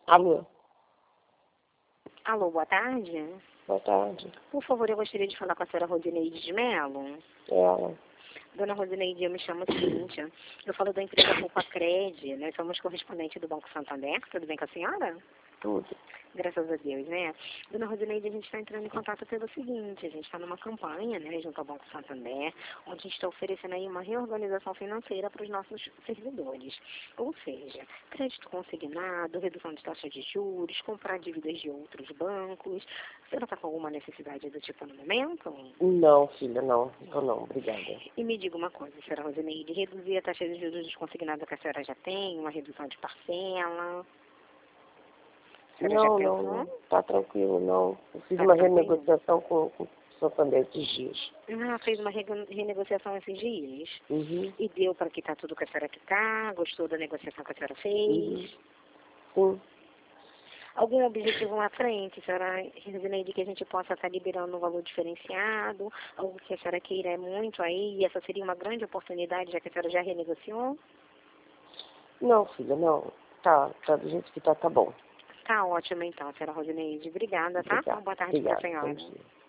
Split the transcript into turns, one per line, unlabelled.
Alô?
Alô, boa tarde.
Boa tarde.
Por favor, eu gostaria de falar com a senhora Rosineide de Mello.
Ela.
Dona Rosineide, eu me chamo Cíntia. Eu falo da empresa Poupa Cred. Nós somos correspondente do Banco Santander. Tudo bem com a senhora?
Tudo.
Graças a Deus, né? Dona Rosineide, a gente está entrando em contato pelo seguinte, a gente está numa campanha, né, junto ao Banco Santander, onde a gente está oferecendo aí uma reorganização financeira para os nossos servidores. Ou seja, crédito consignado, redução de taxas de juros, comprar dívidas de outros bancos. A senhora está com alguma necessidade do tipo no momento?
Não, filha, não. Tô não, obrigada.
E me diga uma coisa, senhora Rosineide, reduzir a taxa de juros consignada que a senhora já tem, uma redução de parcela...
Não, tá tranquilo, não. Eu fiz
Tá
uma
tranquilo?
renegociação com o Santander esses dias.
Ah, fez uma renegociação esses dias?
Uhum.
E deu para quitar tudo que a senhora quitar? Gostou da negociação que a senhora fez?
Sim.
Algum objetivo à frente, senhora Rosineide, que a gente possa estar liberando um valor diferenciado? Algo que a senhora queira muito aí? E essa seria uma grande oportunidade, já que a senhora já renegociou?
Não, filha, não. Tá do jeito que tá bom.
Tá ótimo então, senhora Rosineide. Obrigada, tá?
Obrigada.
Uma boa tarde para a
Obrigada. Bom
senhora.
dia.